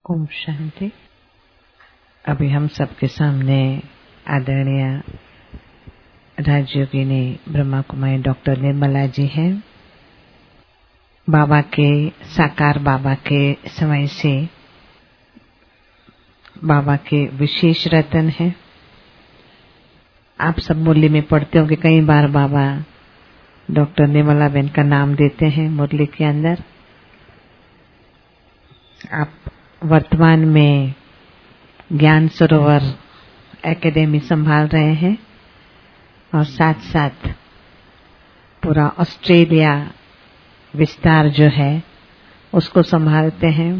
ओम शांति। अभी हम सबके सामने आदरणीय राजयोगिनी ब्रह्मा कुमारी डॉक्टर निर्मला जी हैं। बाबा के साकार बाबा के समय से बाबा के विशेष रतन हैं। आप सब मुरली में पढ़ते होंगे, कई बार बाबा डॉक्टर निर्मला बहन का नाम देते हैं मुरली के अंदर। आप वर्तमान में ज्ञान सरोवर एकेडमी संभाल रहे हैं और साथ साथ पूरा ऑस्ट्रेलिया विस्तार जो है उसको संभालते हैं।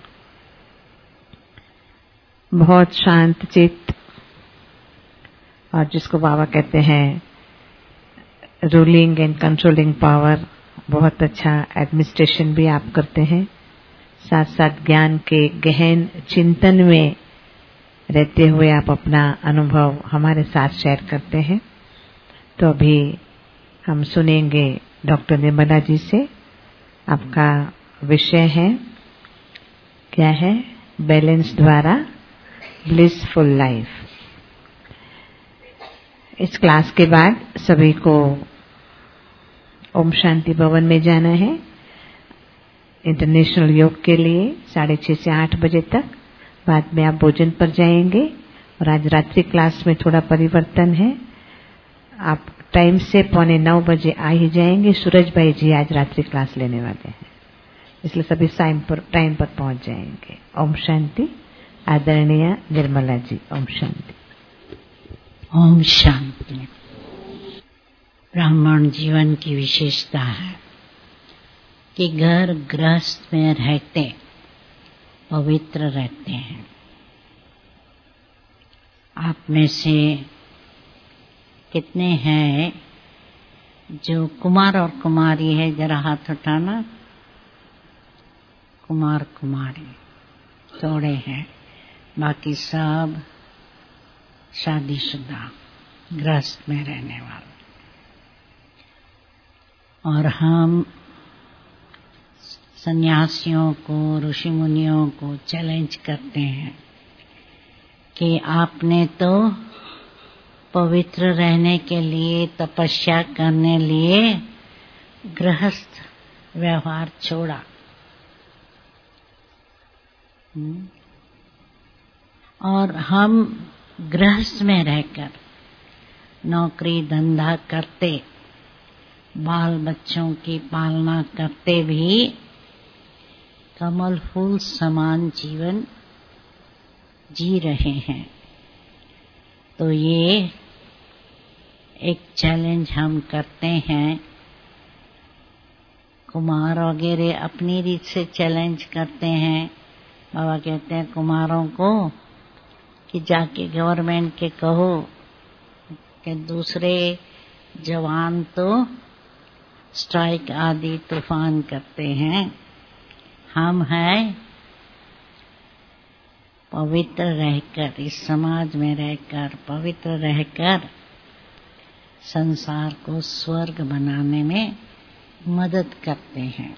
बहुत शांत चित्त और जिसको बाबा कहते हैं रूलिंग एंड कंट्रोलिंग पावर, बहुत अच्छा एडमिनिस्ट्रेशन भी आप करते हैं। साथ साथ ज्ञान के गहन चिंतन में रहते हुए आप अपना अनुभव हमारे साथ शेयर करते हैं। तो अभी हम सुनेंगे डॉक्टर निर्मला जी से। आपका विषय है क्या है? बैलेंस द्वारा ब्लिसफुल लाइफ। इस क्लास के बाद सभी को ओम शांति भवन में जाना है इंटरनेशनल योग के लिए 6:30 से 8 बजे तक। बाद में आप भोजन पर जाएंगे और आज रात्रि क्लास में थोड़ा परिवर्तन है। आप टाइम से 8:45 बजे आ ही जाएंगे। सूरज भाई जी आज रात्रि क्लास लेने वाले हैं, इसलिए सभी टाइम पर पहुंच जाएंगे। ओम शांति। आदरणीय निर्मला जी, ओम शांति। ओम शांति। ब्राह्मण जीवन की विशेषता है कि घर गृहस्थ में रहते पवित्र रहते हैं। आप में से कितने हैं जो कुमार और कुमारी है? जरा हाथ उठाना। कुमार कुमारी थोड़े हैं, बाकी सब शादीशुदा गृहस्थ में रहने वाले। और हम सन्यासियों को, ऋषि मुनियों को चैलेंज करते हैं कि आपने तो पवित्र रहने के लिए, तपस्या करने लिए गृहस्थ व्यवहार छोड़ा। और हम गृहस्थ में रहकर नौकरी धंधा करते, बाल बच्चों की पालना करते भी कमल फूल समान जीवन जी रहे हैं। तो ये एक चैलेंज हम करते हैं। कुमार वगैरह अपनी रीत से चैलेंज करते हैं। बाबा कहते हैं कुमारों को कि जाके गवर्नमेंट के कहो कि दूसरे जवान तो स्ट्राइक आदि तूफान करते हैं, हम हैं पवित्र रहकर, इस समाज में रहकर, पवित्र रहकर संसार को स्वर्ग बनाने में मदद करते हैं।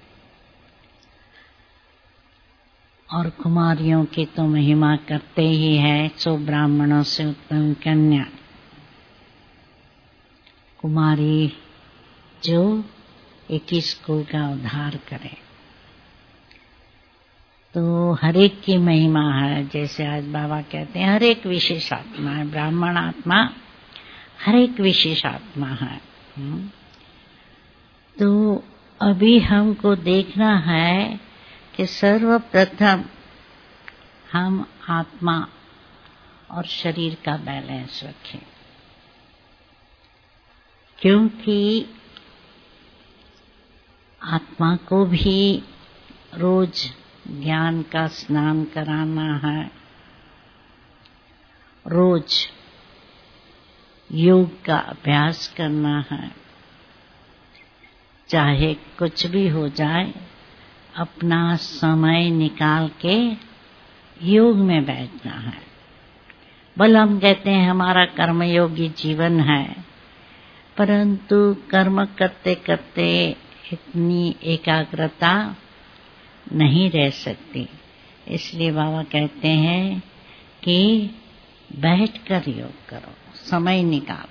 और कुमारियों की तो महिमा करते ही है। 100 ब्राह्मणों से उत्तम कन्या कुमारी जो 21 कुल का उद्धार करे। तो हर एक की महिमा है। जैसे आज बाबा कहते हैं हर एक विशेष आत्मा है, ब्राह्मण आत्मा हर एक विशेष आत्मा है। तो अभी हमको देखना है कि सर्वप्रथम हम आत्मा और शरीर का बैलेंस रखें, क्योंकि आत्मा को भी रोज ज्ञान का स्नान कराना है, रोज योग का अभ्यास करना है। चाहे कुछ भी हो जाए, अपना समय निकाल के योग में बैठना है। भले हम कहते हैं हमारा कर्मयोगी जीवन है, परंतु कर्म करते करते इतनी एकाग्रता नहीं रह सकती। इसलिए बाबा कहते हैं कि बैठकर योग करो, समय निकालो।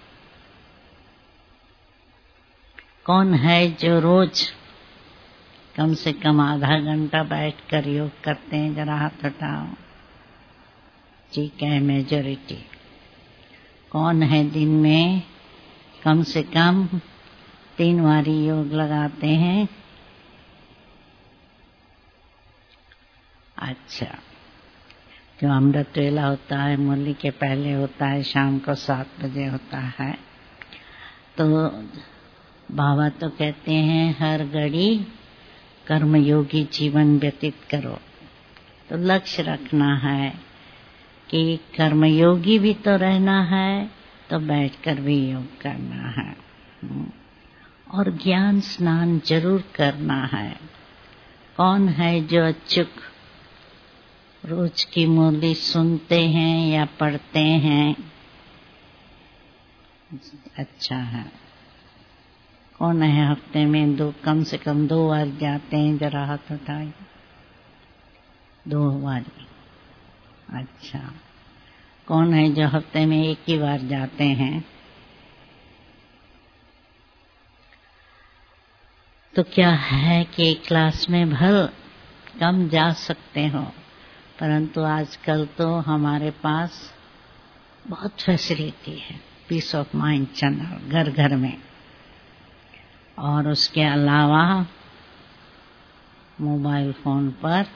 कौन है जो रोज कम से कम आधा घंटा बैठकर योग करते हैं? जरा हाथ उठाओ। ठीक है, मेजॉरिटी। कौन है दिन में कम से कम 3 बारी योग लगाते हैं? अच्छा, जो अमृत वेला होता है मुरली के पहले होता है, शाम को 7 बजे होता है। तो बाबा तो कहते हैं हर घड़ी कर्मयोगी जीवन व्यतीत करो। तो लक्ष्य रखना है कि कर्मयोगी भी तो रहना है, तो बैठकर भी योग करना है और ज्ञान स्नान जरूर करना है। कौन है जो अचूक रोज की मुरली सुनते हैं या पढ़ते हैं? अच्छा है। कौन है हफ्ते में कम से कम 2 बार जाते हैं? जरा हाथ उठाइए। 2 बार। अच्छा। कौन है जो हफ्ते में 1 ही बार जाते हैं? तो क्या है कि क्लास में भल कम जा सकते हो, परंतु आजकल तो हमारे पास बहुत फैसिलिटी है। पीस ऑफ माइंड चैनल घर घर में, और उसके अलावा मोबाइल फोन पर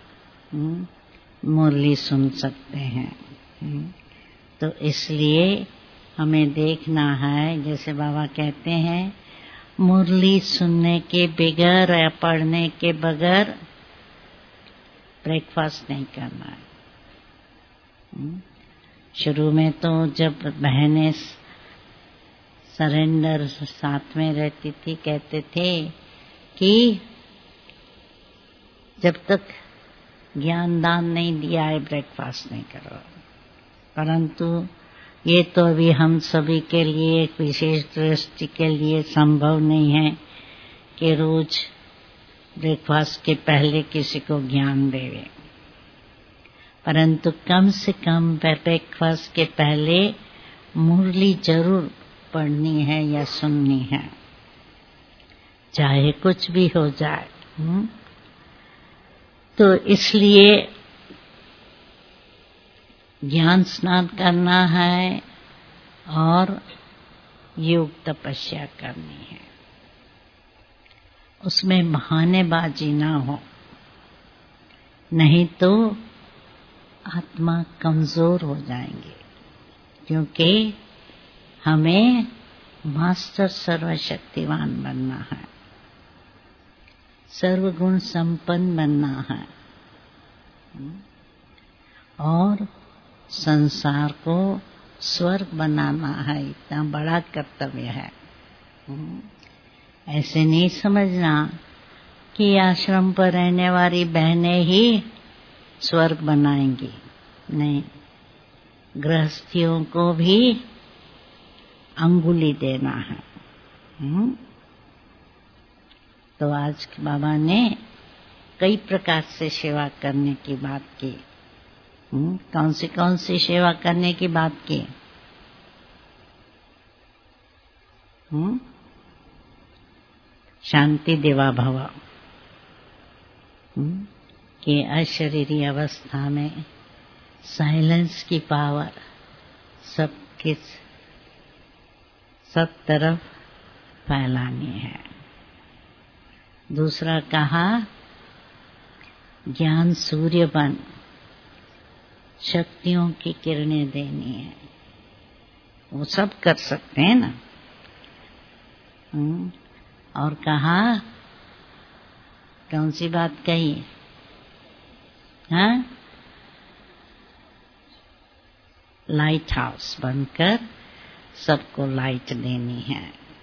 मुरली सुन सकते हैं। तो इसलिए हमें देखना है, जैसे बाबा कहते हैं मुरली सुनने के बगैर या पढ़ने के बगैर ब्रेकफास्ट नहीं करना है। शुरू में तो जब बहनें सरेंडर साथ में रहती थी, कहते थे कि जब तक ज्ञान दान नहीं दिया है ब्रेकफास्ट नहीं करो। परंतु ये तो अभी हम सभी के लिए, एक विशेष दृष्टि के लिए संभव नहीं है कि रोज ब्रेकफास्ट के पहले किसी को ज्ञान देवे, परंतु कम से कम ब्रेकफास्ट के पहले मुरली जरूर पढ़नी है या सुननी है, चाहे कुछ भी हो जाए। तो इसलिए ज्ञान स्नान करना है और योग तपस्या करनी है। उसमें बहानेबाजी ना हो, नहीं तो आत्मा कमजोर हो जाएंगे। क्योंकि हमें मास्टर सर्वशक्तिवान बनना है, सर्वगुण संपन्न बनना है और संसार को स्वर्ग बनाना है। इतना बड़ा कर्तव्य है। ऐसे नहीं समझना कि आश्रम पर रहने वाली बहनें ही स्वर्ग बनाएंगी। नहीं, गृहस्थियों को भी अंगुली देना है। तो आज बाबा ने कई प्रकार से सेवा करने की बात की। कौन सी सेवा करने की बात की? शांति देवा भव, कि अशरीरी अवस्था में साइलेंस की पावर सब तरफ फैलानी है। दूसरा कहा ज्ञान सूर्य बन शक्तियों की किरणें देनी है। वो सब कर सकते हैं ना। और कहा, कौन सी बात कही? हाँ, लाइट हाउस बनकर सबको लाइट देनी है।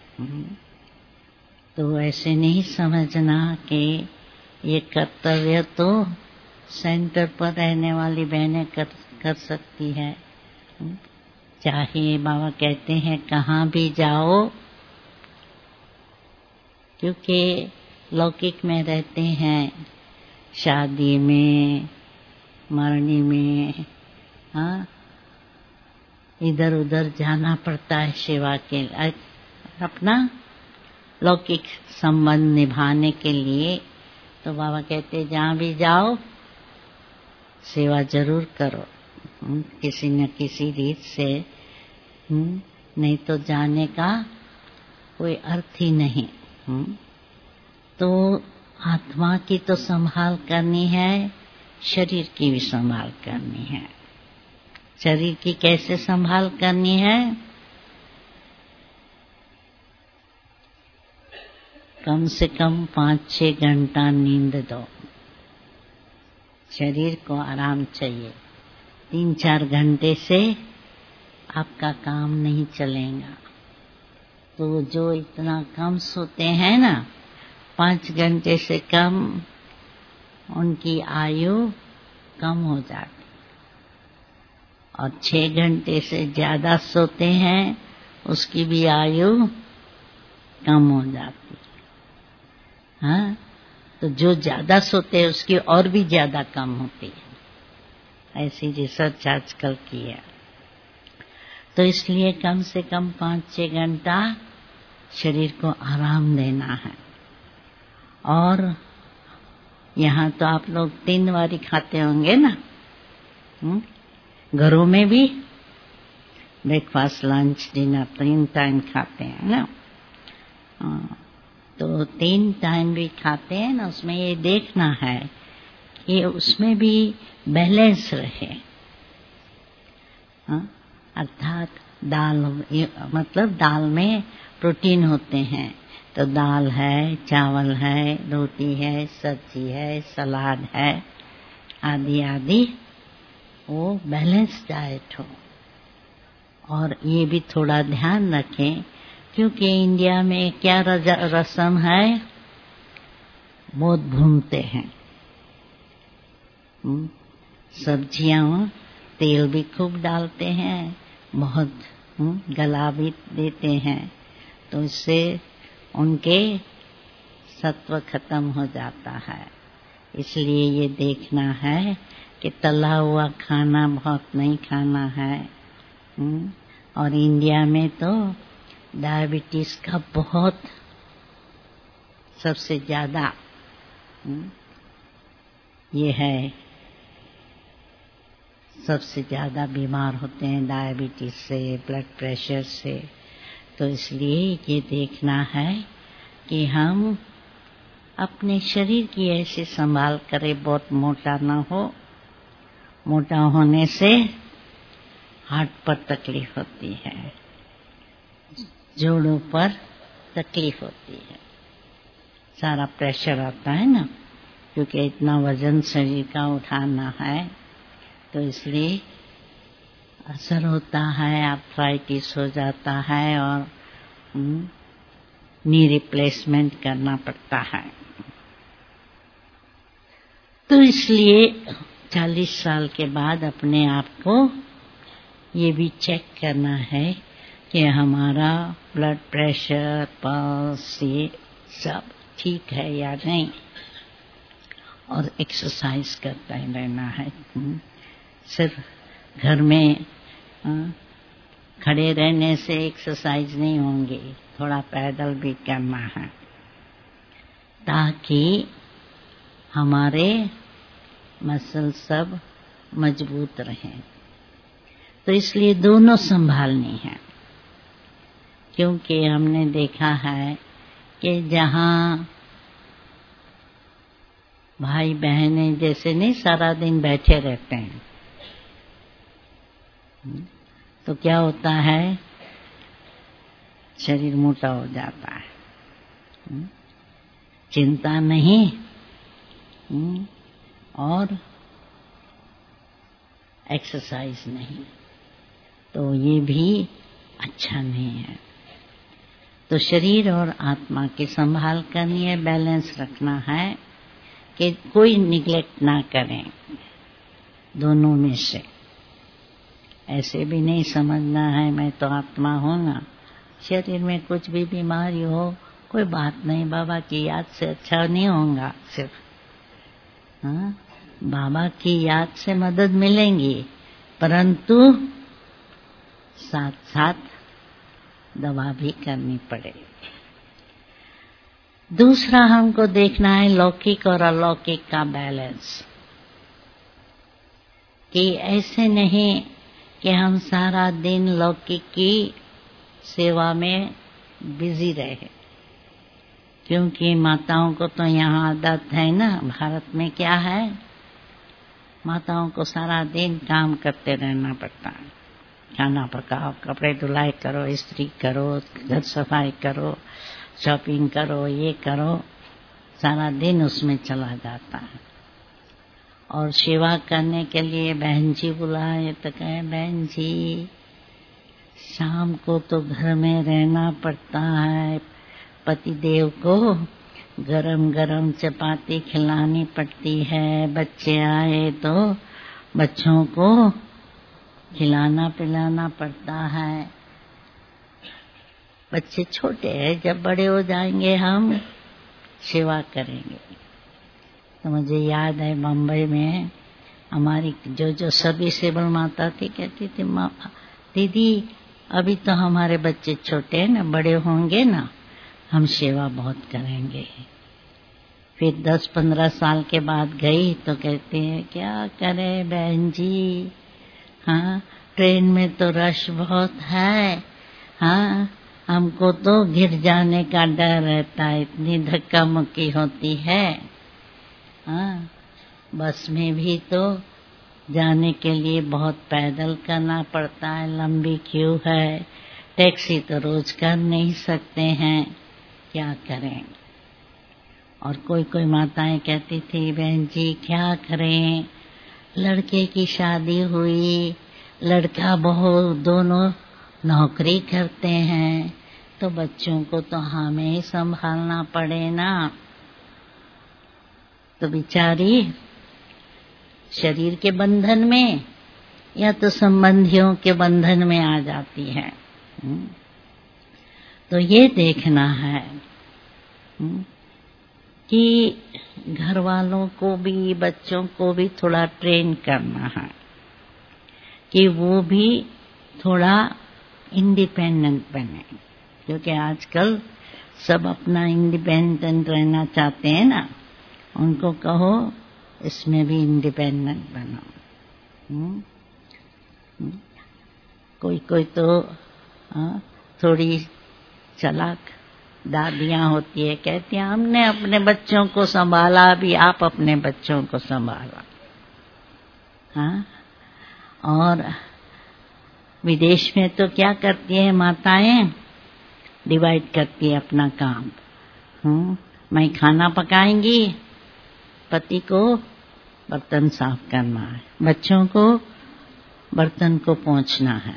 तो ऐसे नहीं समझना कि ये कर्तव्य तो सेंटर पर रहने वाली बहनें कर सकती है। चाहे बाबा कहते हैं कहाँ भी जाओ, क्योंकि लौकिक में रहते हैं, शादी में, मरनी में, हाँ, इधर उधर जाना पड़ता है सेवा के लिए, अपना लौकिक संबंध निभाने के लिए। तो बाबा कहते जहाँ भी जाओ सेवा जरूर करो, किसी न किसी रीत से, नहीं तो जाने का कोई अर्थ ही नहीं। तो आत्मा की तो संभाल करनी है, शरीर की भी संभाल करनी है। शरीर की कैसे संभाल करनी है? कम से कम 5-6 घंटा नींद दो। शरीर को आराम चाहिए। 3-4 घंटे से आपका काम नहीं चलेगा। तो जो इतना कम सोते हैं ना, 5 घंटे से कम, उनकी आयु कम हो जाती, और 6 घंटे से ज्यादा सोते हैं उसकी भी आयु कम हो जाती। हाँ, तो जो ज्यादा सोते हैं उसकी और भी ज्यादा कम होती है। ऐसी रिसर्च आजकल की है। तो इसलिए कम से कम 5-6 घंटा शरीर को आराम देना है। और यहाँ तो आप लोग 3 बारी खाते होंगे ना, घरों में भी ब्रेकफास्ट, लंच, डिनर 3 टाइम खाते हैं ना। तो 3 टाइम भी खाते हैं ना, उसमें ये देखना है कि उसमें भी बैलेंस रहे। अर्थात दाल, मतलब दाल में प्रोटीन होते हैं, तो दाल है, चावल है, रोटी है, सब्जी है, सलाद है, आदि आदि, वो बैलेंस डाइट हो। और ये भी थोड़ा ध्यान रखें, क्योंकि इंडिया में क्या रस्म है, बहुत भूनते हैं। सब्जियां तेल भी खूब डालते हैं, बहुत गला भी देते हैं, तो इससे उनके सत्व खत्म हो जाता है। इसलिए ये देखना है कि तला हुआ खाना बहुत नहीं खाना है। और इंडिया में तो डायबिटीज का बहुत, सबसे ज्यादा ये है, सबसे ज्यादा बीमार होते हैं डायबिटीज से, ब्लड प्रेशर से। तो इसलिए ये देखना है कि हम अपने शरीर की ऐसे संभाल करें, बहुत मोटा ना हो। मोटा होने से हार्ट पर तकलीफ होती है, जोड़ों पर तकलीफ होती है, सारा प्रेशर आता है ना, क्योंकि इतना वजन शरीर का उठाना है, तो इसलिए असर होता है, आर्थराइटिस हो जाता है और नी रिप्लेसमेंट करना पड़ता है। तो इसलिए 40 साल के बाद अपने आप को ये भी चेक करना है कि हमारा ब्लड प्रेशर, पल्स, ये सब ठीक है या नहीं, और एक्सरसाइज करता ही रहना है। सिर्फ घर में खड़े रहने से एक्सरसाइज नहीं होंगी, थोड़ा पैदल भी करना है, ताकि हमारे मसल सब मजबूत रहें। तो इसलिए दोनों संभालनी है, क्योंकि हमने देखा है कि जहाँ भाई बहनें जैसे नहीं सारा दिन बैठे रहते हैं, तो क्या होता है, शरीर मोटा हो जाता है, चिंता नहीं और एक्सरसाइज नहीं, तो ये भी अच्छा नहीं है। तो शरीर और आत्मा की संभाल करनी है, बैलेंस रखना है कि कोई निग्लेक्ट ना करें दोनों में से। ऐसे भी नहीं समझना है मैं तो आत्मा हूँ ना, शरीर में कुछ भी बीमारी हो कोई बात नहीं, बाबा की याद से अच्छा नहीं होगा सिर्फ, हाँ, बाबा की याद से मदद मिलेंगी, परंतु साथ साथ दवा भी करनी पड़ेगी। दूसरा हमको देखना है लौकिक और अलौकिक का बैलेंस, कि ऐसे नहीं कि हम सारा दिन लौकिक की सेवा में बिजी रहे, क्योंकि माताओं को तो यहाँ आदत है ना, भारत में क्या है, माताओं को सारा दिन काम करते रहना पड़ता है। खाना पकाओ, कपड़े धुलाई करो, इस्त्री करो, घर सफाई करो, शॉपिंग करो, ये करो, सारा दिन उसमें चला जाता है। और सेवा करने के लिए बहन जी बुलाए तो कहे बहन जी शाम को तो घर में रहना पड़ता है, पतिदेव को गरम गरम चपाती खिलानी पड़ती है, बच्चे आए तो बच्चों को खिलाना पिलाना पड़ता है। बच्चे छोटे हैं, जब बड़े हो जाएंगे हम सेवा करेंगे। तो मुझे याद है बम्बई में हमारी जो सभी सेवल माता थी, कहती थी दीदी अभी तो हमारे बच्चे छोटे हैं ना, बड़े होंगे ना हम सेवा बहुत करेंगे। फिर 10-15 साल के बाद गई तो कहते हैं क्या करे बहन जी, हाँ ट्रेन में तो रश बहुत है, हाँ हमको तो गिर जाने का डर रहता है, इतनी धक्का मुक्की होती है। हाँ बस में भी तो जाने के लिए बहुत पैदल करना पड़ता है, लंबी क्यू है, टैक्सी तो रोज कर नहीं सकते हैं, क्या करें। और कोई माताएं कहती थी बहन जी क्या करें, लड़के की शादी हुई, लड़का बहू दोनों नौकरी करते हैं, तो बच्चों को तो हमें ही संभालना पड़े ना। तो बेचारी शरीर के बंधन में या तो संबंधियों के बंधन में आ जाती है। तो ये देखना है कि घर वालों को भी बच्चों को भी थोड़ा ट्रेन करना है कि वो भी थोड़ा इंडिपेंडेंट बने, क्योंकि आजकल सब अपना इंडिपेंडेंट रहना चाहते हैं ना। उनको कहो इसमें भी इंडिपेंडेंट बनो। कोई तो थोड़ी चालाक दादियाँ होती है, कहती हैं हमने अपने बच्चों को संभाला, अभी आप अपने बच्चों को संभाला। हाँ और विदेश में तो क्या करती है माताएं, डिवाइड करती है अपना काम। मैं खाना पकाएंगी, पति को बर्तन साफ करना है, बच्चों को बर्तन को पोंछना है।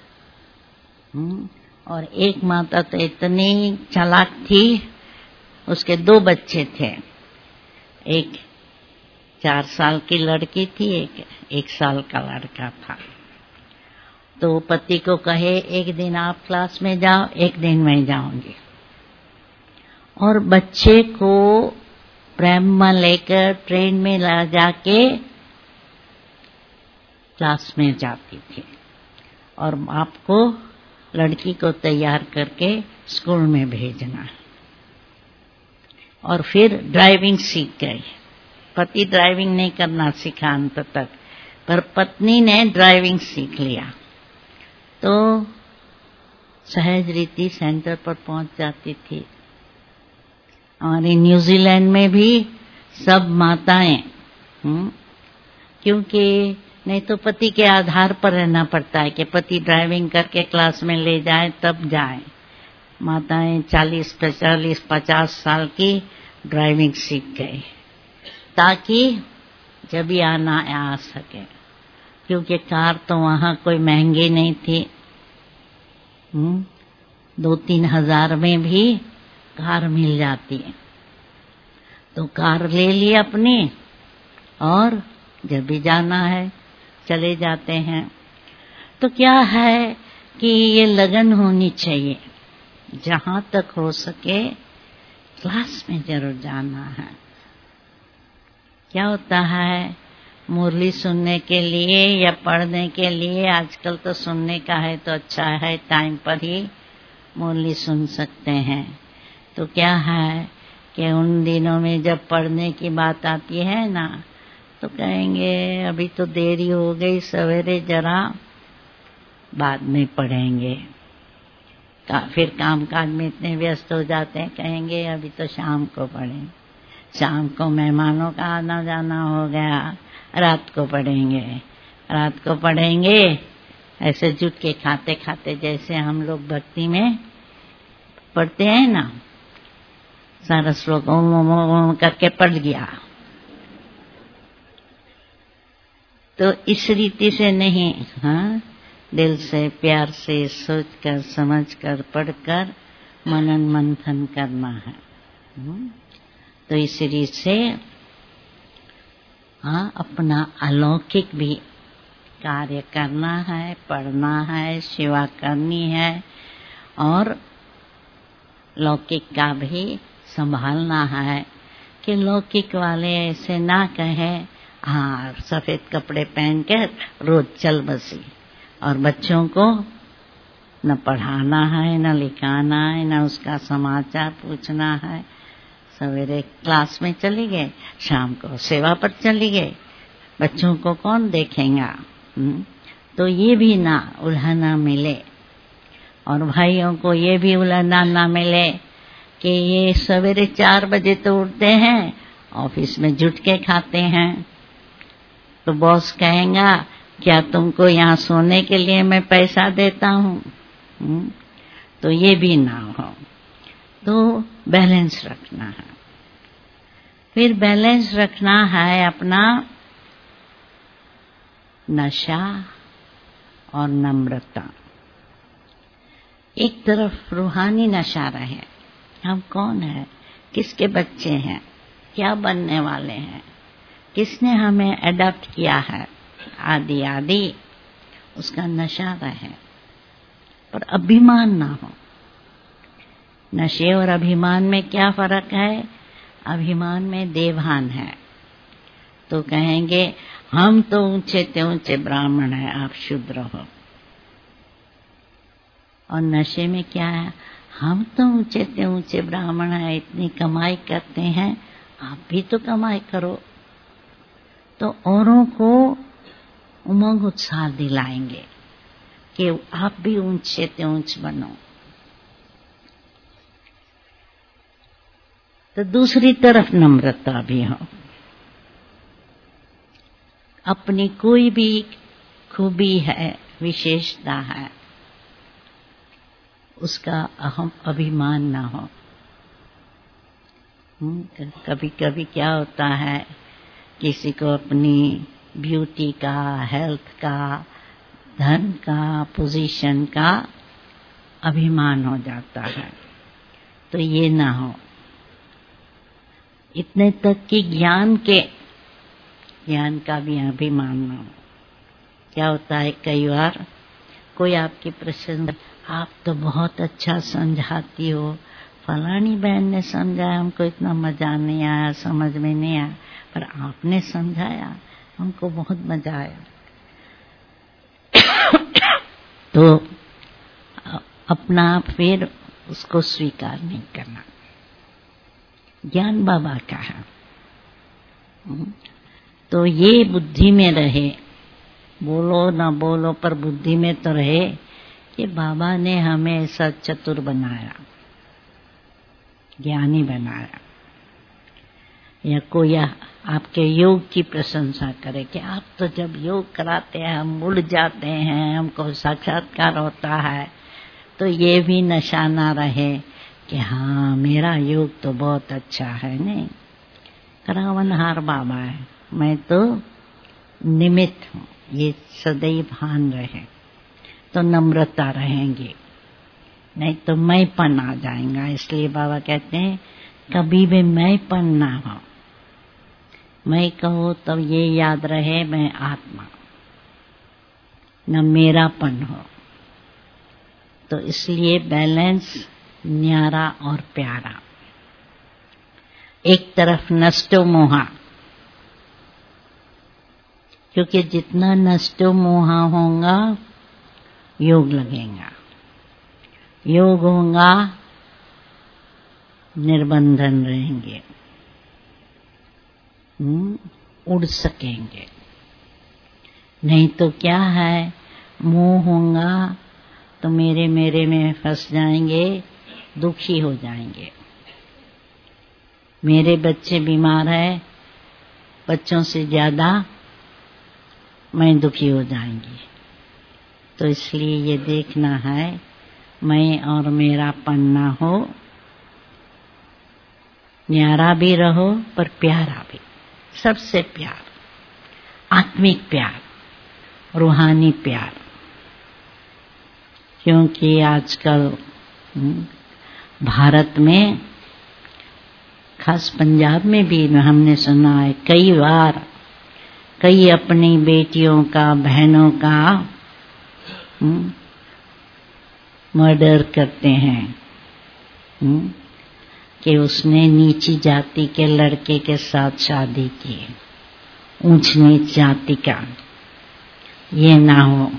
और एक माता तो इतनी चालाक थी, उसके 2 बच्चे थे, एक 4 साल की लड़की थी, एक 1 साल का लड़का था। तो पति को कहे एक दिन आप क्लास में जाओ, एक दिन मैं जाऊंगी, और बच्चे को प्रेम में लेकर ट्रेन में ला जाके क्लास में जाती थी, और आपको लड़की को तैयार करके स्कूल में भेजना। और फिर ड्राइविंग सीख गई। पति ड्राइविंग नहीं करना सीखा अंत तक, पर पत्नी ने ड्राइविंग सीख लिया। तो सहज रीति सेंटर पर पहुंच जाती थी। हमारे न्यूजीलैंड में भी सब माताएं, क्योंकि नहीं तो पति के आधार पर रहना पड़ता है कि पति ड्राइविंग करके क्लास में ले जाए तब जाए। माताएं 40-50 साल की ड्राइविंग सीख गई, ताकि जब भी आना आ सके, क्योंकि कार तो वहाँ कोई महंगी नहीं थी। 2-3 हजार में भी कार मिल जाती है। तो कार ले ली अपनी, और जब भी जाना है चले जाते हैं। तो क्या है कि ये लगन होनी चाहिए, जहाँ तक हो सके क्लास में जरूर जाना है। क्या होता है, मुरली सुनने के लिए या पढ़ने के लिए, आजकल तो सुनने का है तो अच्छा है, टाइम पर ही मुरली सुन सकते हैं। तो क्या है कि उन दिनों में जब पढ़ने की बात आती है ना, तो कहेंगे अभी तो देरी हो गई, सवेरे जरा बाद में पढ़ेंगे। फिर काम काज में इतने व्यस्त हो जाते हैं, कहेंगे अभी तो शाम को पढ़ेंगे। शाम को मेहमानों का आना जाना हो गया, रात को पढ़ेंगे। रात को पढ़ेंगे ऐसे जुट के खाते खाते, जैसे हम लोग भक्ति में पढ़ते हैं ना, सारा श्लोक ओम ओम ओम करके पढ़ गया। तो इस रीति से नहीं, हाँ, दिल से प्यार से सोच कर समझ कर पढ़कर मनन मंथन करना है। तो इस रीति से हाँ, अपना अलौकिक भी कार्य करना है, पढ़ना है, सेवा करनी है, और लौकिक का भी संभालना है कि लौकिक वाले ऐसे ना कहे हाँ सफेद कपड़े पहन के रोज चल बसी, और बच्चों को न पढ़ाना है, न लिखाना है, न उसका समाचार पूछना है। सवेरे क्लास में चली गए, शाम को सेवा पर चली गए, बच्चों को कौन देखेगा। तो ये भी ना उल्हाना मिले, और भाइयों को ये भी उल्हाना ना मिले कि ये सवेरे 4 बजे तो उठते हैं, ऑफिस में जुट के खाते हैं। तो बॉस कहेगा क्या तुमको यहाँ सोने के लिए मैं पैसा देता हूँ। तो ये भी ना हो, तो बैलेंस रखना है। फिर बैलेंस रखना है अपना नशा और नम्रता। एक तरफ रूहानी नशा रहे, हम कौन है, किसके बच्चे हैं, क्या बनने वाले हैं, किसने हमें अडॉप्ट किया है, आदि आदि, उसका नशा रहे, पर अभिमान ना हो। नशे और अभिमान में क्या फर्क है, अभिमान में देवान है, तो कहेंगे हम तो ऊंचे ते ऊंचे ब्राह्मण हैं, आप शूद्र हो। और नशे में क्या है, हम तो ऊंचे ते ऊंचे ब्राह्मण हैं, इतनी कमाई करते हैं, आप भी तो कमाई करो। तो औरों को उमंग उत्साह दिलाएंगे कि आप भी ऊंचे ते ऊंच बनो। तो दूसरी तरफ नम्रता भी हो, अपनी कोई भी खूबी है, विशेषता है, उसका अहम अभिमान ना हो। कभी कभी क्या होता है, किसी को अपनी ब्यूटी का, हेल्थ का, धन का, पोजीशन का अभिमान हो जाता है, तो ये ना हो। इतने तक कि ज्ञान का भी अभिमान ना हो। क्या होता है, कई बार कोई आपकी प्रशंसा, आप तो बहुत अच्छा समझाती हो, फलानी बहन ने समझाया, हमको इतना मजा नहीं आया, समझ में नहीं आया, पर आपने समझाया, हमको बहुत मजा आया। तो अपना फिर उसको स्वीकार नहीं करना। ज्ञान बाबा का है, तो ये बुद्धि में रहे, बोलो ना बोलो पर बुद्धि में तो रहे कि बाबा ने हमें ऐसा चतुर बनाया, ज्ञानी बनाया। या कोई आपके योग की प्रशंसा करे कि आप तो जब योग कराते हैं हम उड़ जाते हैं, हमको साक्षात्कार होता है, तो ये भी नशा ना रहे कि हाँ मेरा योग तो बहुत अच्छा है। नहीं, करावनहार बाबा है, मैं तो निमित्त हूँ, ये सदैव भान रहे, तो नम्रता रहेंगे, नहीं तो मैंपन आ जाएगा। इसलिए बाबा कहते हैं कभी भी मैंपन ना हो, मैं कहो तो ये याद रहे मैं आत्मा, न मेरापन हो। तो इसलिए बैलेंस न्यारा और प्यारा। एक तरफ नष्टो मोहा, क्योंकि जितना नष्ट मोह होगा योग लगेगा, योग होगा निर्बंधन रहेंगे, उड़ सकेंगे। नहीं तो क्या है, मोह होगा तो मेरे में फंस जाएंगे, दुखी हो जाएंगे। मेरे बच्चे बीमार है, बच्चों से ज्यादा मैं दुखी हो जाएंगी। तो इसलिए ये देखना है मैं और मेरा पन्ना हो, न्यारा भी रहो पर प्यारा भी, सबसे प्यार, आत्मिक प्यार, रूहानी प्यार। क्योंकि आजकल भारत में, खास पंजाब में भी हमने सुना है कई बार, कई अपनी बेटियों का, बहनों का मर्डर करते हैं कि उसने नीची जाति के लड़के के साथ शादी की। ऊंच नीच जाति का ये ना हो,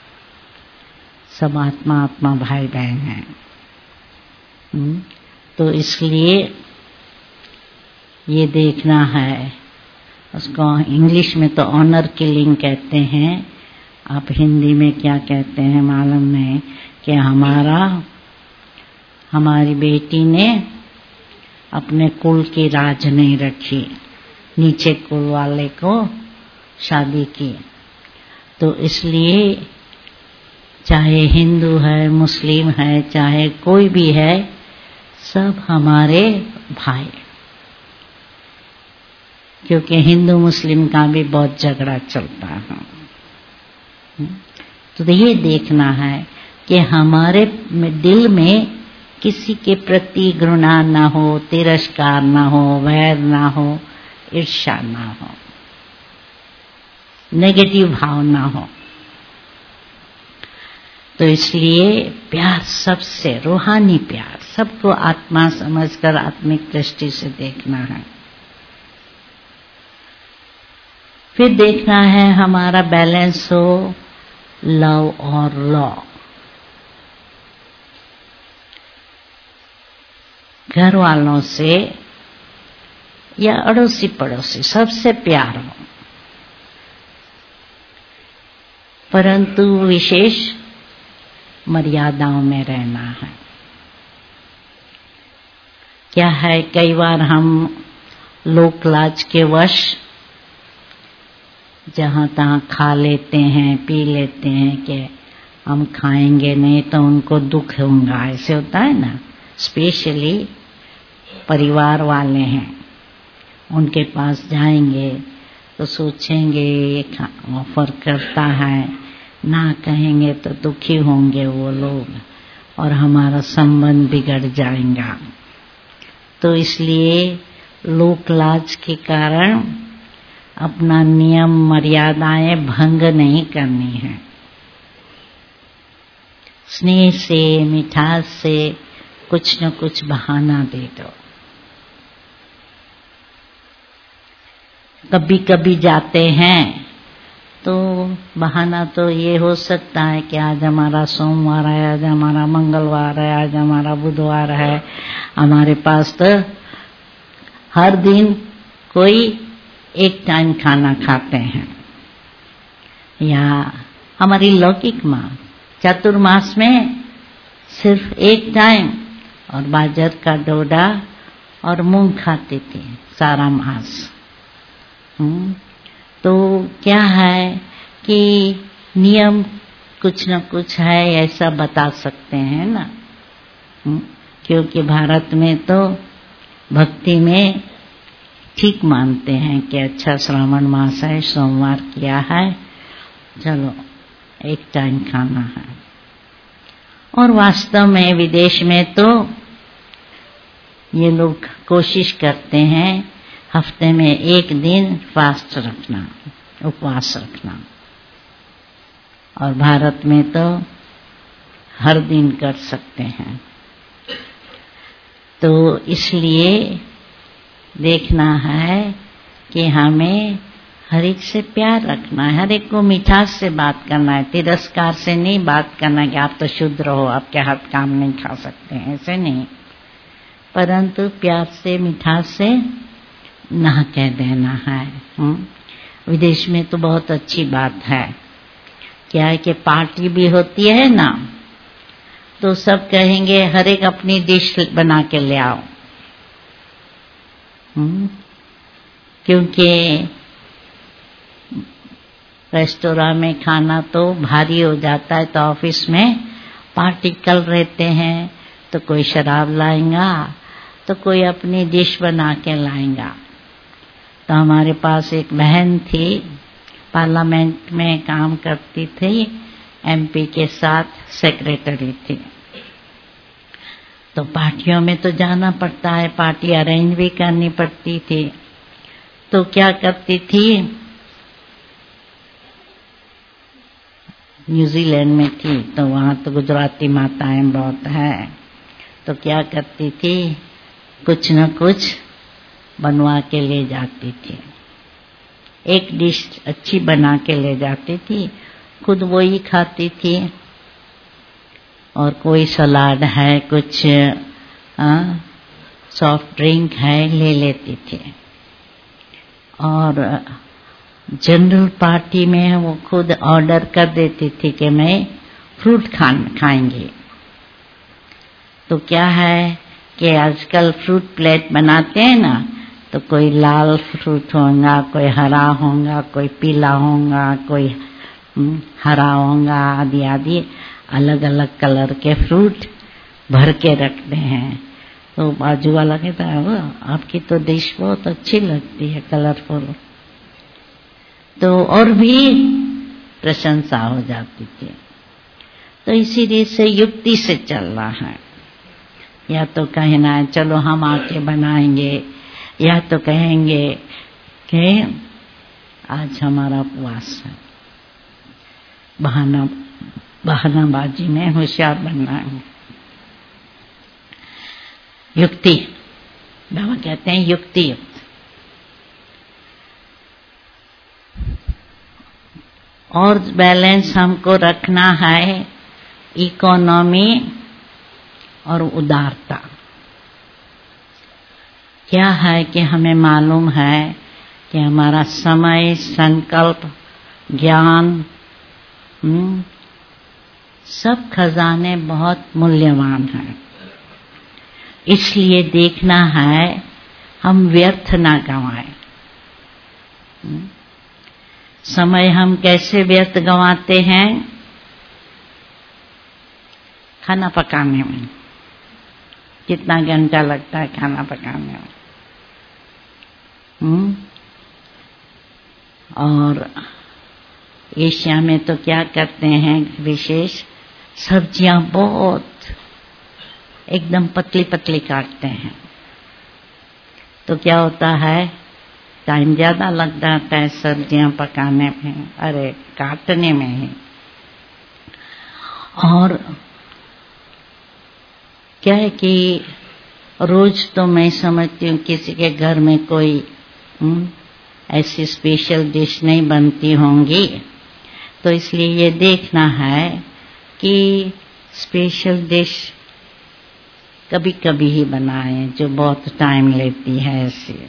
सब आत्मा आत्मा भाई बहन हैं। तो इसलिए ये देखना है, उसको इंग्लिश में तो ऑनर किलिंग कहते हैं, आप हिंदी में क्या कहते हैं मालूम नहीं, कि हमारी बेटी ने अपने कुल की राज नहीं रखी, नीचे कुल वाले को शादी की। तो इसलिए चाहे हिंदू है, मुस्लिम है, चाहे कोई भी है, सब हमारे भाई। क्योंकि हिंदू मुस्लिम का भी बहुत झगड़ा चलता है। तो ये देखना है कि हमारे दिल में किसी के प्रति घृणा ना हो, तिरस्कार ना हो, वैर ना हो, ईर्ष्या ना हो, नेगेटिव भाव ना हो। तो इसलिए प्यार सबसे, रूहानी प्यार, सबको आत्मा समझकर आत्मिक दृष्टि से देखना है। फिर देखना है हमारा बैलेंस हो लव और लॉ। घर वालों से या अड़ोसी पड़ोसी सबसे प्यार हो, परंतु विशेष मर्यादाओं में रहना है। क्या है, कई बार हम लोक लाज के वश जहां तहां खा लेते हैं, पी लेते हैं कि हम खाएंगे नहीं तो उनको दुख होगा, ऐसे होता है ना। स्पेशली परिवार वाले हैं, उनके पास जाएंगे तो सोचेंगे ये ऑफर करता है, ना कहेंगे तो दुखी होंगे वो लोग और हमारा संबंध बिगड़ जाएगा। तो इसलिए लोक लाज के कारण अपना नियम मर्यादाएं भंग नहीं करनी है। स्नेह से, मिठास से कुछ न कुछ बहाना दे दो। कभी कभी जाते हैं तो बहाना तो ये हो सकता है कि आज हमारा सोमवार है, आज हमारा मंगलवार है, आज हमारा बुधवार है, हमारे पास तो हर दिन कोई एक टाइम खाना खाते हैं। या हमारी लौकिक माँ चातुर्मास में सिर्फ एक टाइम और बाजर का डोडा और मूंग खाती थी सारा मास। तो क्या है कि नियम कुछ न कुछ है, ऐसा बता सकते हैं ना। क्योंकि भारत में तो भक्ति में ठीक मानते हैं कि अच्छा श्रावण मास है, सोमवार किया है, चलो एक टाइम खाना है। और वास्तव में विदेश में तो ये लोग कोशिश करते हैं हफ्ते में एक दिन फास्ट रखना, उपवास रखना। और भारत में तो हर दिन कर सकते हैं। तो इसलिए देखना है कि हमें हर एक से प्यार रखना है, हर एक को मिठास से बात करना है, तिरस्कार से नहीं बात करना कि आप तो शुद्र हो, आपके हाथ काम नहीं खा सकते, ऐसे नहीं, परंतु प्यार से मिठास से ना कह देना है। विदेश में तो बहुत अच्छी बात है, क्या है कि पार्टी भी होती है ना, तो सब कहेंगे हर एक अपनी डिश बना के ले आओ, क्योंकि रेस्टोरेंट में खाना तो भारी हो जाता है, तो ऑफिस में पार्टी कल रहते हैं, तो कोई शराब लाएगा तो कोई अपनी डिश बना के लाएगा। तो हमारे पास एक बहन थी, पार्लियामेंट में काम करती थी, एमपी के साथ सेक्रेटरी थी, तो पार्टियों में तो जाना पड़ता है, पार्टी अरेंज भी करनी पड़ती थी। तो क्या करती थी, न्यूजीलैंड में थी तो वहाँ तो गुजराती माताएं बहुत है, तो क्या करती थी, कुछ न कुछ बनवा के ले जाती थी, एक डिश अच्छी बना के ले जाती थी, खुद वो ही खाती थी, और कोई सलाद है, कुछ सॉफ्ट ड्रिंक है, ले लेती थी। और जनरल पार्टी में वो खुद ऑर्डर कर देती थी कि मैं फ्रूट खाएंगे। तो क्या है कि आजकल फ्रूट प्लेट बनाते हैं ना, तो कोई लाल फ्रूट होगा, कोई हरा होगा, कोई पीला होगा, कोई हरा होगा, आदि आदि अलग अलग कलर के फ्रूट भर के रखते हैं। तो बाजू वाला कहता है, वो आपकी तो डिश बहुत अच्छी लगती है, कलरफुल, तो और भी प्रशंसा हो जाती थी। तो इसीलिए से युक्ति से चलना है, या तो कहना है चलो हम आके बनाएंगे, या तो कहेंगे कि आज हमारा उपवास है, बहानाबाजी में होशियार बनना है। युक्ति, बाबा कहते हैं युक्ति युक्त। और बैलेंस हमको रखना है इकोनॉमी और उदारता। क्या है कि हमें मालूम है कि हमारा समय, संकल्प, ज्ञान, सब खजाने बहुत मूल्यवान हैं, इसलिए देखना है हम व्यर्थ ना गंवाएं। समय हम कैसे व्यर्थ गंवाते हैं, खाना पकाने में कितना घंटा लगता है खाना पकाने में, और एशिया में तो क्या करते हैं, विशेष सब्जियां बहुत एकदम पतली पतली काटते हैं, तो क्या होता है, टाइम ज्यादा लग जाता है सब्जियां पकाने में, अरे काटने में ही। और क्या है कि रोज तो मैं समझती हूँ किसी के घर में कोई ऐसी स्पेशल डिश नहीं बनती होंगी, तो इसलिए ये देखना है कि स्पेशल डिश कभी कभी ही बनाएं जो बहुत टाइम लेती है। ऐसी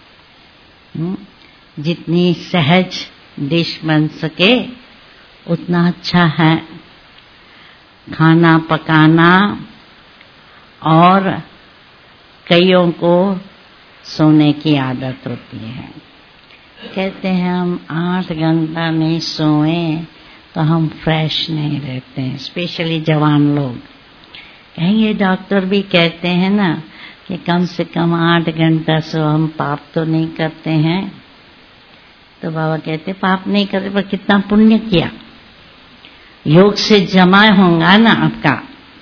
जितनी सहज डिश बन सके उतना अच्छा है। खाना पकाना, और कईयों को सोने की आदत होती है, कहते हैं हम 8 घंटा नहीं सोए तो हम फ्रेश नहीं रहते हैं, स्पेशली जवान लोग कहेंगे, डॉक्टर भी कहते हैं ना कि कम से कम 8 घंटा सो, हम पाप तो नहीं करते हैं। तो बाबा कहते पाप नहीं करते पर कितना पुण्य किया, योग से जमा होगा ना आपका।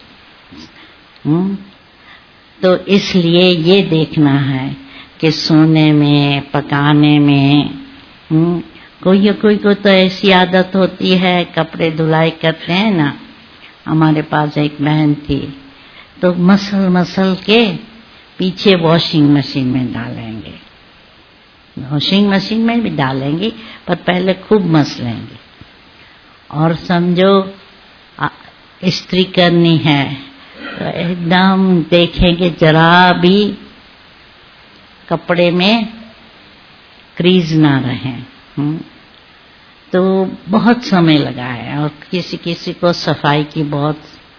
तो इसलिए ये देखना है कि सोने में, पकाने में, कोई को तो ऐसी आदत होती है, कपड़े धुलाई करते हैं ना, हमारे पास एक बहन थी, तो मसल के पीछे वॉशिंग मशीन में डालेंगे, वॉशिंग मशीन में भी डालेंगे, पर पहले खूब मस लेंगे। और समझो इस्त्री करनी है तो एकदम देखेंगे जरा भी कपड़े में क्रीज ना रहे। तो बहुत समय लगा है। और किसी किसी को सफाई की बहुत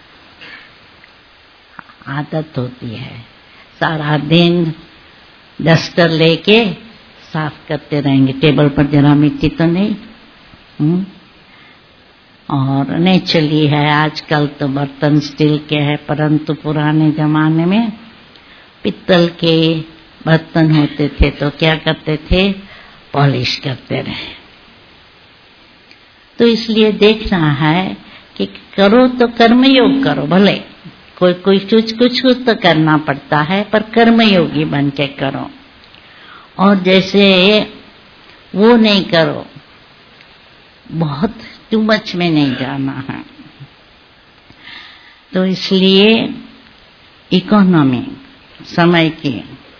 आदत होती है, सारा दिन डस्टर लेके साफ करते रहेंगे, टेबल पर जरा मिट्टी तो नहीं। और नेचुरली है, आजकल तो बर्तन स्टील के हैं, परंतु पुराने जमाने में पित्तल के बर्तन होते थे तो क्या करते थे, पॉलिश करते रहे। तो इसलिए देखना है कि करो तो कर्मयोग करो, भले कोई कुछ तो करना पड़ता है, पर कर्मयोगी बन के करो। और जैसे वो नहीं करो, बहुत टू मच में नहीं जाना है। तो इसलिए इकोनॉमी, समय की,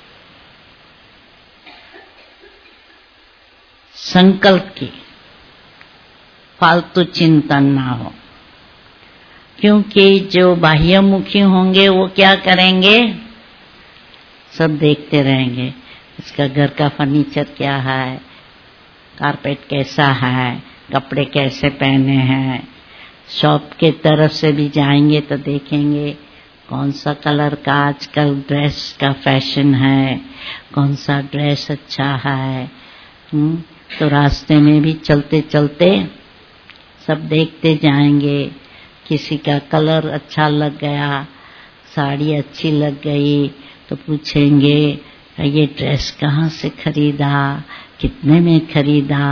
संकल्प की फालतू चिंतन ना हो। क्योंकि जो बाह्यमुखी होंगे वो क्या करेंगे, सब देखते रहेंगे, इसका घर का फर्नीचर क्या है, कारपेट कैसा है, कपड़े कैसे पहने हैं। शॉप के तरफ से भी जाएंगे तो देखेंगे कौन सा कलर का आजकल ड्रेस का फैशन है, कौन सा ड्रेस अच्छा है। तो रास्ते में भी चलते चलते सब देखते जाएंगे, किसी का कलर अच्छा लग गया, साड़ी अच्छी लग गई तो पूछेंगे ये ड्रेस कहाँ से खरीदा, कितने में खरीदा।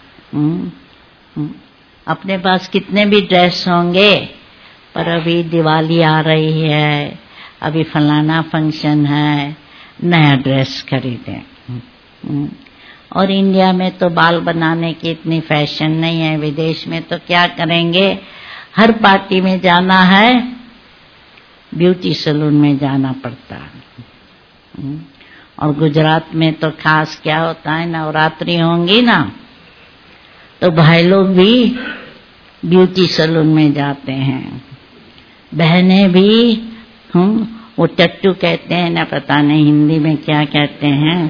अपने पास कितने भी ड्रेस होंगे, पर अभी दिवाली आ रही है, अभी फलाना फंक्शन है, नया ड्रेस खरीदें। और इंडिया में तो बाल बनाने की इतनी फैशन नहीं है, विदेश में तो क्या करेंगे, हर पार्टी में जाना है, ब्यूटी सैलून में जाना पड़ता है। और गुजरात में तो खास क्या होता है, नवरात्रि होंगी ना तो भाई लोग भी ब्यूटी सैलून में जाते हैं, बहनें भी। वो टट्टू कहते हैं ना, पता नहीं हिंदी में क्या कहते हैं।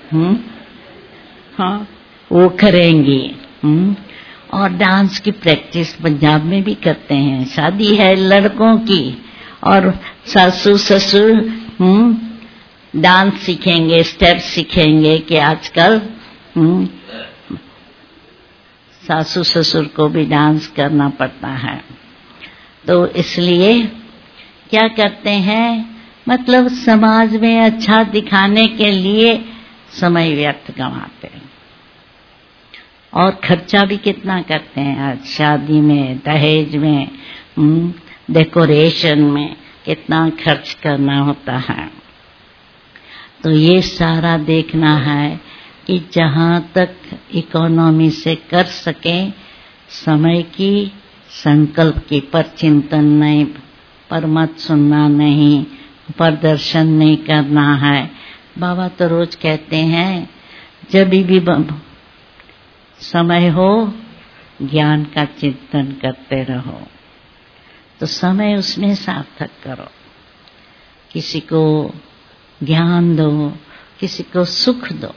हाँ, वो करेंगी। और डांस की प्रैक्टिस पंजाब में भी करते हैं। शादी है लड़कों की और सासू ससुर डांस सीखेंगे, स्टेप सीखेंगे कि आजकल सासू ससुर को भी डांस करना पड़ता है। तो इसलिए क्या करते हैं, मतलब समाज में अच्छा दिखाने के लिए समय व्यर्थ गंवाते हैं। और खर्चा भी कितना करते हैं आज शादी में, दहेज में, डेकोरेशन में कितना खर्च करना होता है। तो ये सारा देखना है कि जहाँ तक इकोनॉमी से कर सके, समय की, संकल्प की, पर चिंतन नहीं, पर मत सुनना नहीं, पर दर्शन नहीं करना है। बाबा तो रोज कहते हैं जब भी समय हो ज्ञान का चिंतन करते रहो। तो समय उसमें सार्थक करो, किसी को ज्ञान दो, किसी को सुख दो।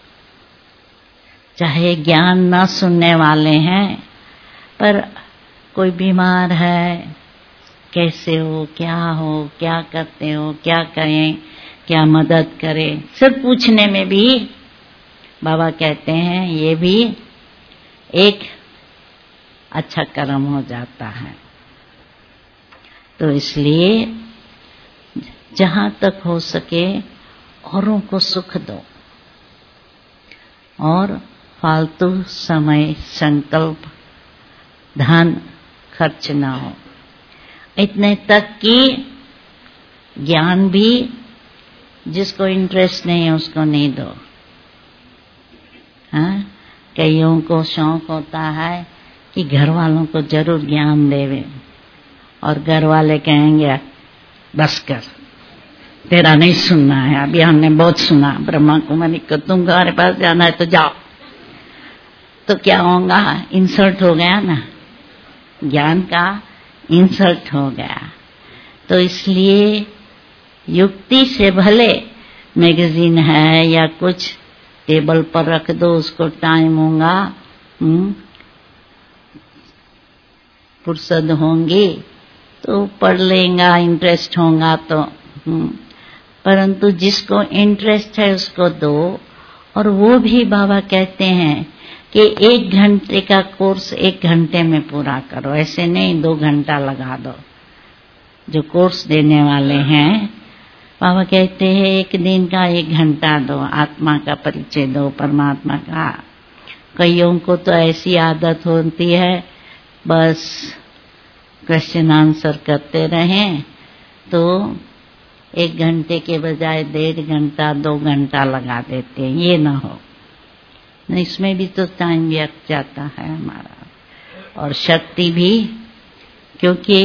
चाहे ज्ञान न सुनने वाले हैं, पर कोई बीमार है, कैसे हो, क्या करते हो, क्या करें, क्या मदद करें, सब पूछने में भी बाबा कहते हैं ये भी एक अच्छा कर्म हो जाता है। तो इसलिए जहाँ तक हो सके औरों को सुख दो और फालतू समय, संकल्प, धन खर्च ना हो। इतने तक कि ज्ञान भी जिसको इंटरेस्ट नहीं है उसको नहीं दो। हाँ, कईयों को शौक होता है कि घर वालों को जरूर ज्ञान देवे, और घर वाले कहेंगे बस कर, तेरा नहीं सुनना है, अभी हमने बहुत सुना ब्रह्मा कुमारी को, तुम तुम्हारे पास जाना है तो जाओ। तो क्या होगा, इंसल्ट हो गया ना, ज्ञान का इंसल्ट हो गया। तो इसलिए युक्ति से भले मैगजीन है या कुछ टेबल पर रख दो, उसको टाइम होगा, फुर्सत होंगी तो पढ़ लेगा, इंटरेस्ट होगा तो। परंतु जिसको इंटरेस्ट है उसको दो। और वो भी बाबा कहते हैं कि 1 घंटे का कोर्स 1 घंटे में पूरा करो, ऐसे नहीं 2 घंटा लगा दो। जो कोर्स देने वाले हैं बाबा कहते हैं 1 दिन का 1 घंटा दो, आत्मा का परिचय दो, परमात्मा का। कईयों को तो ऐसी आदत होती है बस क्वेश्चन आंसर करते रहें, तो 1 घंटे के बजाय 1.5 घंटा 2 घंटा लगा देते हैं। ये ना हो, इसमें भी तो टाइम व्यर्थ जाता है हमारा और शक्ति भी, क्योंकि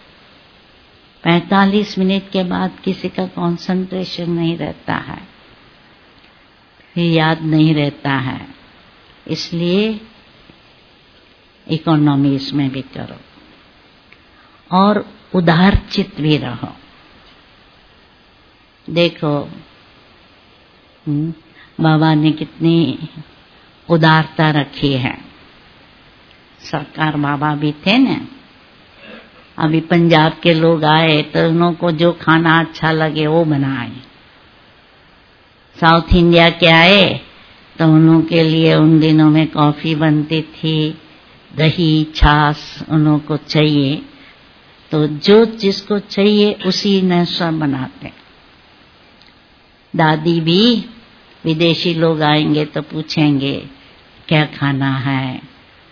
45 मिनट के बाद किसी का कंसंट्रेशन नहीं रहता है, याद नहीं रहता है। इसलिए इकोनॉमी इसमें भी करो और उदार चित्त भी रहो। देखो बाबा ने कितनी उदारता रखी है। सरकार बाबा भी थे ना, अभी पंजाब के लोग आए तो उनको जो खाना अच्छा लगे वो बनाए। साउथ इंडिया के आए तो उन्हों के लिए उन दिनों में कॉफी बनती थी, दही छाछ उन्हों को चाहिए, तो जो जिसको चाहिए उसी ने सब बनाते। दादी भी, विदेशी लोग आएंगे तो पूछेंगे क्या खाना है,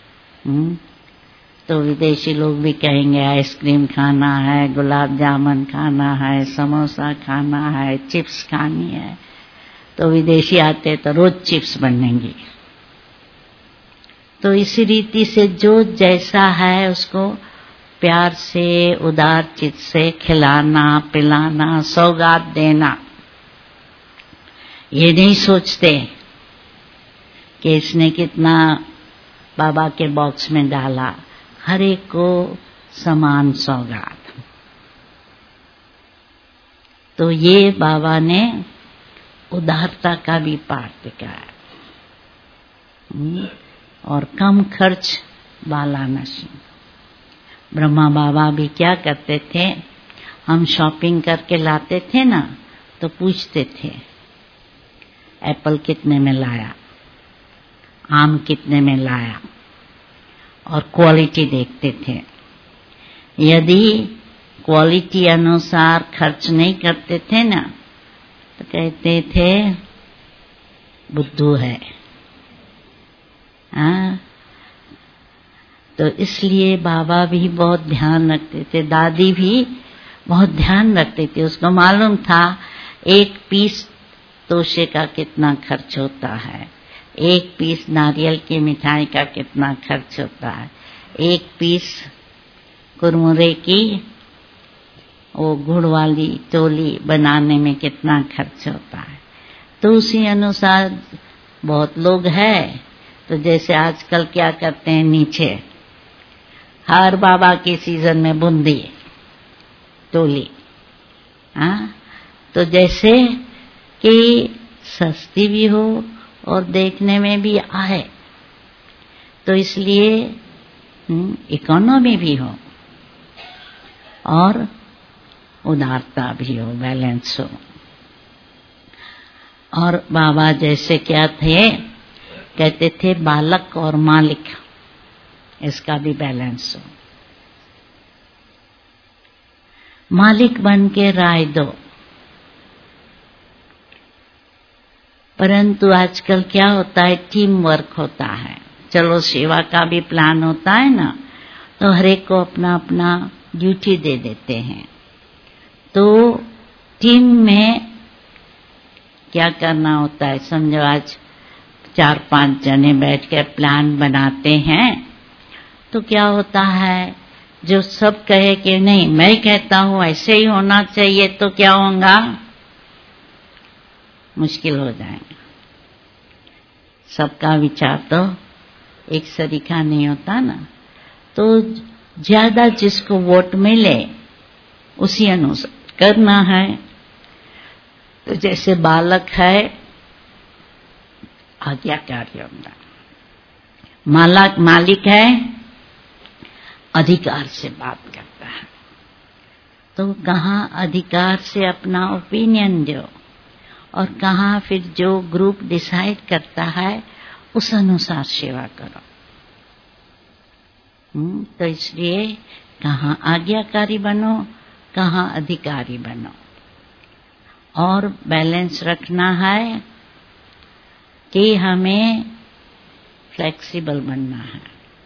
तो विदेशी लोग भी कहेंगे आइसक्रीम खाना है, गुलाब जामुन खाना है, समोसा खाना है, चिप्स खानी है। तो विदेशी आते तो रोज चिप्स बनेंगी। तो इसी रीति से जो जैसा है उसको प्यार से उदार चित्त से खिलाना पिलाना, सौगात देना। ये नहीं सोचते कि इसने कितना बाबा के बॉक्स में डाला, हर एक को समान सौगात। तो ये बाबा ने उदारता का भी पाठ दिखाया और कम खर्च वाला नशा। ब्रह्मा बाबा भी क्या करते थे, हम शॉपिंग करके लाते थे ना तो पूछते थे एप्पल कितने में लाया, आम कितने में लाया, और क्वालिटी देखते थे। यदि क्वालिटी अनुसार खर्च नहीं करते थे ना तो कहते थे बुद्धू है। तो इसलिए बाबा भी बहुत ध्यान रखते थे, दादी भी बहुत ध्यान रखते थे। उसको मालूम था 1 पीस तोशे का कितना खर्च होता है, 1 पीस नारियल की मिठाई का कितना खर्च होता है, 1 पीस कुरमुरे की वो गुड़ वाली टोली बनाने में कितना खर्च होता है। तो उसी अनुसार बहुत लोग हैं तो जैसे आजकल क्या करते हैं, नीचे हर बाबा के सीजन में बूंदी टोली, तो जैसे कि सस्ती भी हो और देखने में भी आए, तो इसलिए इकोनॉमी भी हो और उदारता भी हो, बैलेंस हो। और बाबा जैसे क्या थे, कहते थे बालक और मालिक, इसका भी बैलेंस हो। मालिक बन के राय दो, परंतु आजकल क्या होता है, टीम वर्क होता है। चलो सेवा का भी प्लान होता है ना, तो हर एक को अपना अपना ड्यूटी दे देते हैं। तो टीम में क्या करना होता है, समझो आज 4-5 जने बैठ कर प्लान बनाते हैं, तो क्या होता है, जो सब कहे कि नहीं मैं कहता हूँ ऐसे ही होना चाहिए, तो क्या होगा, मुश्किल हो जाएगा। सबका विचार तो एक सरीखा नहीं होता ना, तो ज्यादा जिसको वोट मिले उसी अनुसार करना है। तो जैसे बालक है आज्ञाकारी होगा, मालिक है अधिकार से बात करता है। तो कहाँ अधिकार से अपना ओपिनियन दो और कहाँ फिर जो ग्रुप डिसाइड करता है उस अनुसार सेवा करो। तो इसलिए कहाँ आज्ञाकारी बनो, कहाँ अधिकारी बनो, और बैलेंस रखना है कि हमें फ्लेक्सिबल बनना है,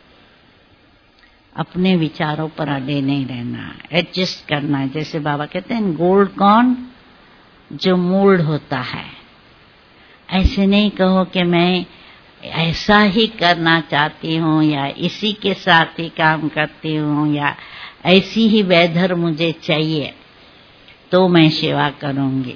अपने विचारों पर अड़े नहीं रहना है, एडजस्ट करना है। जैसे बाबा कहते हैं गोल्ड कौन जो मोल्ड होता है। ऐसे नहीं कहो कि मैं ऐसा ही करना चाहती हूँ या इसी के साथ ही काम करती हूँ या ऐसी ही वेदर मुझे चाहिए तो मैं सेवा करूंगी।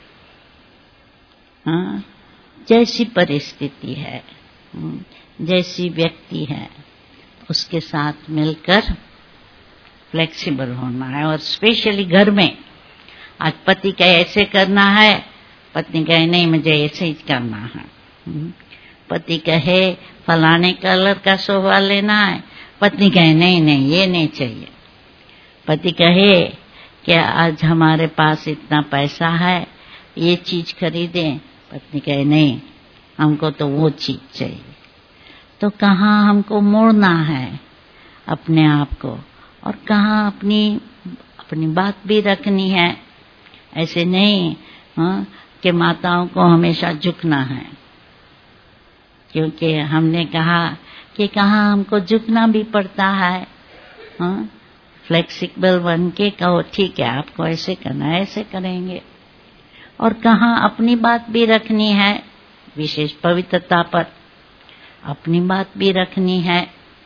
हाँ, जैसी परिस्थिति है, जैसी व्यक्ति है, उसके साथ मिलकर फ्लेक्सिबल होना है। और स्पेशली घर में आज पति कहे ऐसे करना है, पत्नी कहे नहीं मुझे ऐसे ही करना है। पति कहे फलाने कलर का सोफा लेना है, पत्नी कहे नहीं नहीं ये नहीं चाहिए। पति कहे कि आज हमारे पास इतना पैसा है ये चीज खरीदें, पत्नी कहे नहीं हमको तो वो चीज चाहिए। तो कहाँ हमको मोड़ना है अपने आप को और कहाँ अपनी बात भी रखनी है। ऐसे नहीं कि माताओं को हमेशा झुकना है, क्योंकि हमने कहा कि कहाँ हमको झुकना भी पड़ता है। फ्लेक्सिबल बन के कहो ठीक है आपको ऐसे करना है ऐसे करेंगे। और कहाँ अपनी बात भी रखनी है, विशेष पवित्रता पर अपनी बात भी रखनी है।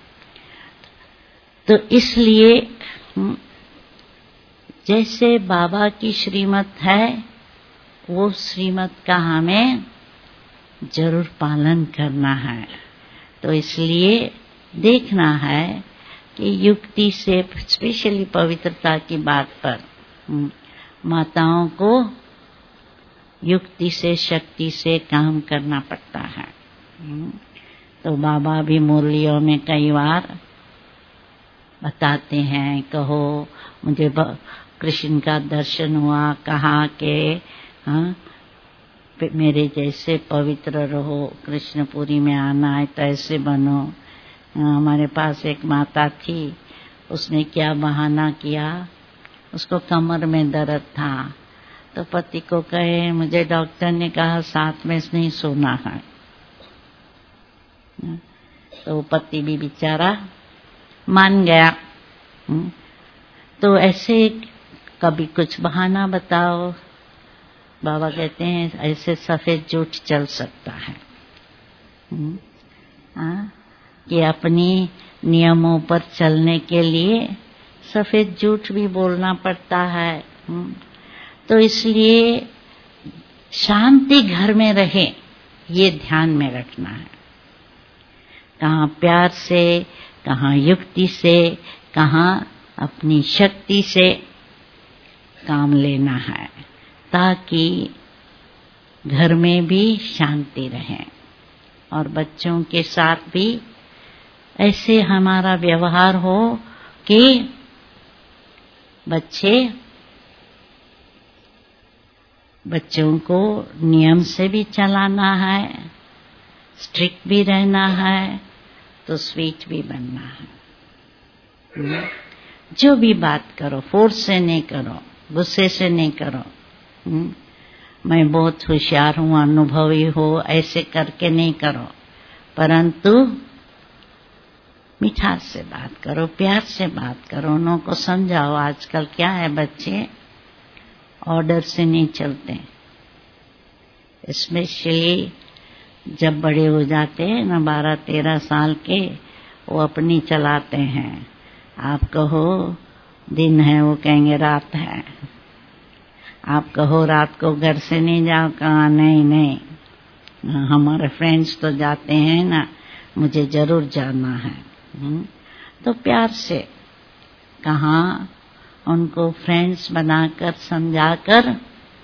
तो इसलिए जैसे बाबा की श्रीमत है वो श्रीमत का हमें जरूर पालन करना है। तो इसलिए देखना है कि युक्ति से, स्पेशली पवित्रता की बात पर माताओं को युक्ति से शक्ति से काम करना पड़ता है। तो बाबा भी मुरलियों में कई बार बताते हैं, कहो मुझे कृष्ण का दर्शन हुआ, कहा के मेरे जैसे पवित्र रहो, कृष्णपुरी में आना है तो ऐसे बनो। हमारे पास एक माता थी, उसने क्या बहाना किया, उसको कमर में दर्द था, तो पति को कहे मुझे डॉक्टर ने कहा साथ में नहीं सोना है। तो पति भी बेचारा मान गया। तो ऐसे कभी कुछ बहाना बताओ। बाबा कहते हैं ऐसे सफेद झूठ चल सकता है कि अपनी नियमों पर चलने के लिए सफेद झूठ भी बोलना पड़ता है। तो इसलिए शांति घर में रहे ये ध्यान में रखना है। कहाँ प्यार से, कहाँ युक्ति से, कहाँ अपनी शक्ति से काम लेना है, ताकि घर में भी शांति रहे और बच्चों के साथ भी ऐसे हमारा व्यवहार हो कि बच्चों को नियम से भी चलाना है, स्ट्रिक्ट भी रहना है, तो स्वीट भी बनना है। जो भी बात करो फोर्स से नहीं करो, गुस्से से नहीं करो। मैं बहुत होशियार हूँ, अनुभवी हो, ऐसे करके नहीं करो, परंतु मिठास से बात करो, प्यार से बात करो, उन्हों को समझाओ। आजकल क्या है, बच्चे ऑर्डर से नहीं चलते, स्पेशली जब बड़े हो जाते हैं ना 12-13 साल के, वो अपनी चलाते हैं। आप कहो दिन है, वो कहेंगे रात है। आप कहो रात को घर से नहीं जाओ, कहा नहीं, हमारे फ्रेंड्स तो जाते हैं ना, मुझे जरूर जाना है। तो प्यार से कहा, उनको फ्रेंड्स बनाकर समझाकर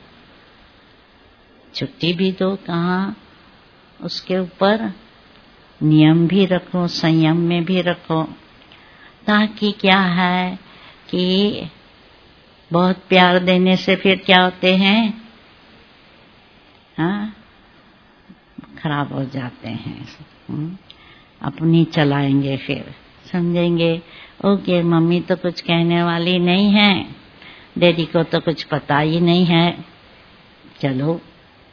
छुट्टी भी दो। कहा उसके ऊपर नियम भी रखो, संयम में भी रखो, ताकि क्या है कि बहुत प्यार देने से फिर क्या होते हैं, हाँ, खराब हो जाते हैं। अपनी चलाएंगे, फिर समझेंगे ओके मम्मी तो कुछ कहने वाली नहीं है, डैडी को तो कुछ पता ही नहीं है, चलो।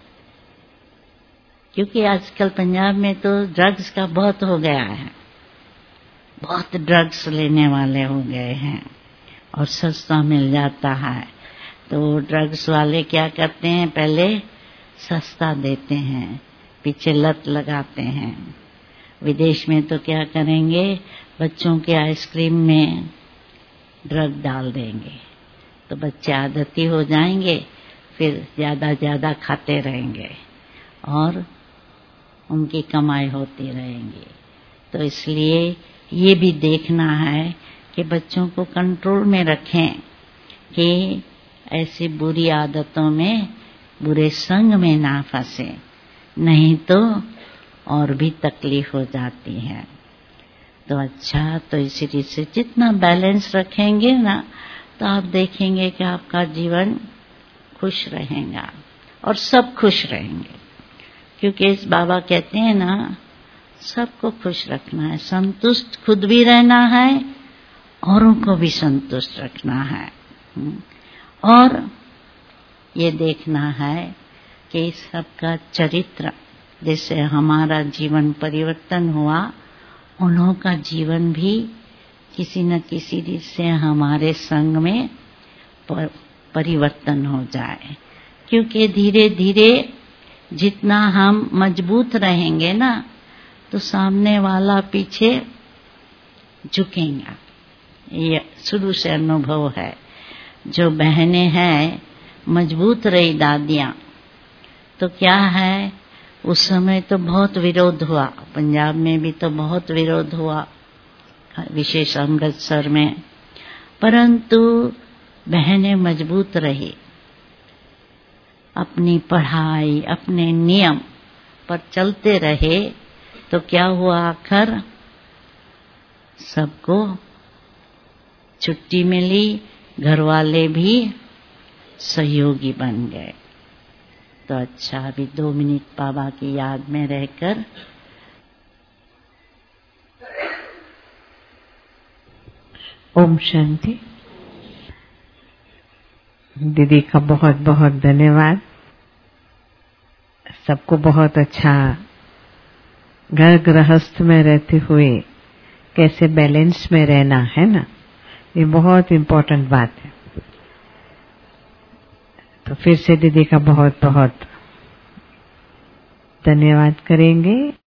क्योंकि आजकल पंजाब में तो ड्रग्स का बहुत हो गया है, बहुत ड्रग्स लेने वाले हो गए हैं और सस्ता मिल जाता है। तो ड्रग्स वाले क्या करते हैं, पहले सस्ता देते हैं, पीछे लत लगाते हैं। विदेश में तो क्या करेंगे, बच्चों के आइसक्रीम में ड्रग डाल देंगे, तो बच्चे आदती हो जाएंगे, फिर ज्यादा खाते रहेंगे और उनकी कमाई होती रहेंगी। तो इसलिए ये भी देखना है कि बच्चों को कंट्रोल में रखें कि ऐसी बुरी आदतों में, बुरे संग में ना फंसे, नहीं तो और भी तकलीफ हो जाती है। तो अच्छा, तो इसी से जितना बैलेंस रखेंगे ना, तो आप देखेंगे कि आपका जीवन खुश रहेगा और सब खुश रहेंगे। क्योंकि इस बाबा कहते हैं ना, सबको खुश रखना है, संतुष्ट खुद भी रहना है, औरों को भी संतुष्ट रखना है, और ये देखना है कि सबका चरित्र, जैसे हमारा जीवन परिवर्तन हुआ, उन्हों का जीवन भी किसी न किसी रीत से हमारे संग में परिवर्तन हो जाए। क्योंकि धीरे धीरे जितना हम मजबूत रहेंगे ना, तो सामने वाला पीछे झुकेगा। ये शुरू से अनुभव है। जो बहनें हैं, मजबूत रही दादियां, तो क्या है, उस समय तो बहुत विरोध हुआ, पंजाब में भी तो बहुत विरोध हुआ, विशेष अमृतसर में, परंतु बहनें मजबूत रही, अपनी पढ़ाई, अपने नियम पर चलते रहे, तो क्या हुआ, आखिर सबको छुट्टी मिली, घर वाले भी सहयोगी बन गए। तो अच्छा, अभी 2 मिनट बाबा की याद में रहकर ओम शांति। दीदी का बहुत बहुत धन्यवाद। सबको बहुत अच्छा, घर गृहस्थ में रहते हुए कैसे बैलेंस में रहना है ना, ये बहुत इम्पोर्टेंट बात है। तो फिर से दीदी का बहुत बहुत धन्यवाद करेंगे।